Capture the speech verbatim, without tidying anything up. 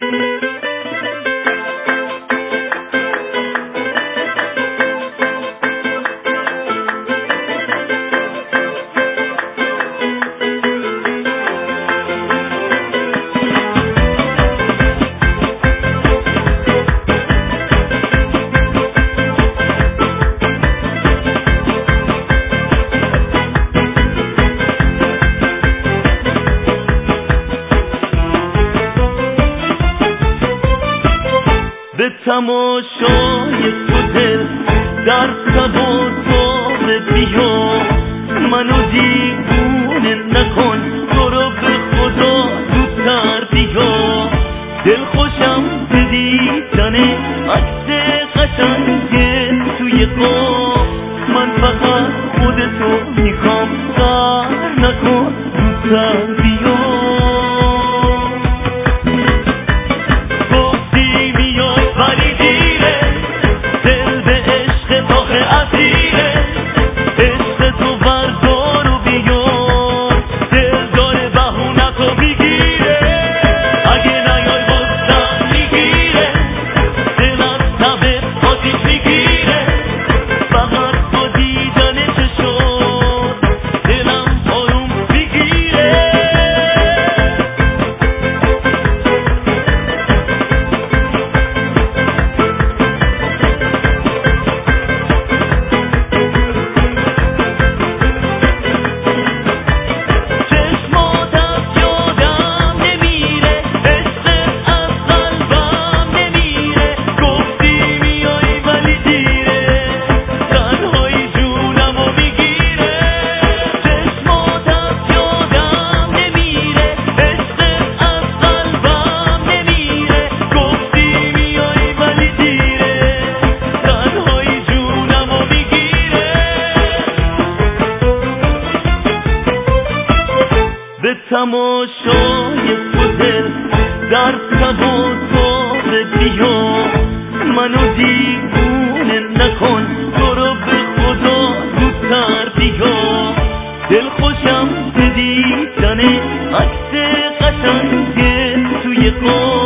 به تماشای تو دل در تب و تاب بیا، منو دیوونه نکن، تو رو به خدا زودتر بیا. دل خوشم به دیدن عکس قشنگ توی خواب، من فقط خودتو میخوام، سر نکن زودتر بیا. به تماشای تو دل در تب و تاب بیا، منو دیوونه نکن، تو رو به خدا زودتر بیا. دل خوشم به دیدن عکس قشنگ توی خواب،